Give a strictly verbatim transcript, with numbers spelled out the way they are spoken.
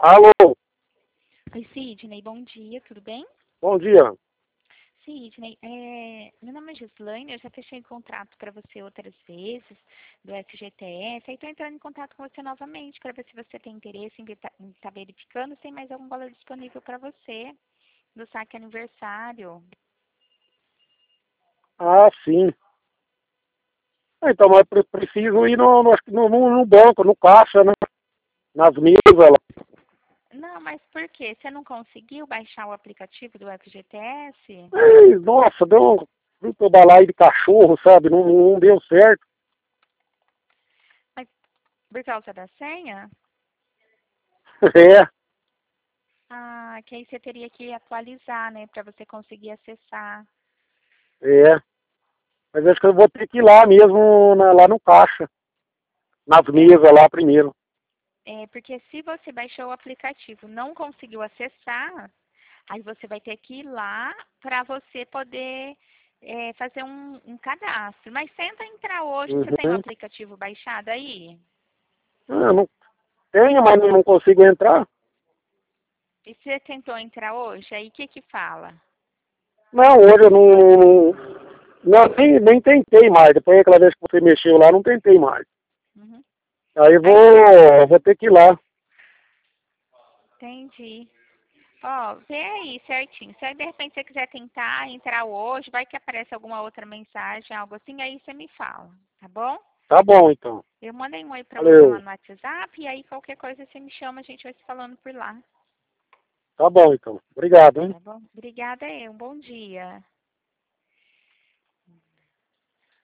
Alô, Oi, Sidney, bom dia, tudo bem? bom dia. Sidney, é, meu nome é Gislaine, eu já fechei um contrato para você outras vezes, do F G T S, aí estou entrando em contato com você novamente para ver se você tem interesse em estar verificando se tem mais algum valor disponível para você, do saque aniversário. Ah, sim. Ah, então, mas pre- preciso ir no, no, acho que no, no- no banco, no caixa, né? Nas mesas lá. Não, mas por quê? Você não conseguiu baixar o aplicativo do F G T S? Ei, nossa, deu um, um pedalaio de cachorro, sabe? Não, não deu certo. Mas por causa da senha? É, Ah, que aí você teria que atualizar, né, para você conseguir acessar. é. Mas acho que eu vou ter que ir lá mesmo, na- lá no caixa. Nas É, mesas lá primeiro. É, porque se você baixou o aplicativo e não conseguiu acessar, aí você vai ter que ir lá para você poder é, fazer um, um cadastro. Mas tenta entrar hoje. Você tem o Uhum. aplicativo baixado aí? Ah, não tenho, mas não, não consigo entrar. E você tentou entrar hoje? Aí o que que fala? Não, hoje eu não, não, não nem, nem tentei mais. Depois daquela vez que você mexeu lá, não tentei mais. Uhum. Aí eu Aí você... vou, vou ter que ir lá. Entendi. Ó, vê aí certinho. Se aí de repente você quiser tentar entrar hoje, vai que aparece alguma outra mensagem, algo assim, aí você me fala, tá bom? Tá bom, então. Eu mandei um oi pra você lá Valeu. no WhatsApp e aí qualquer coisa você me chama, a gente vai se falando por lá. Tá bom, então. Obrigado, hein? Tá bom? Obrigada, eu. Um bom dia.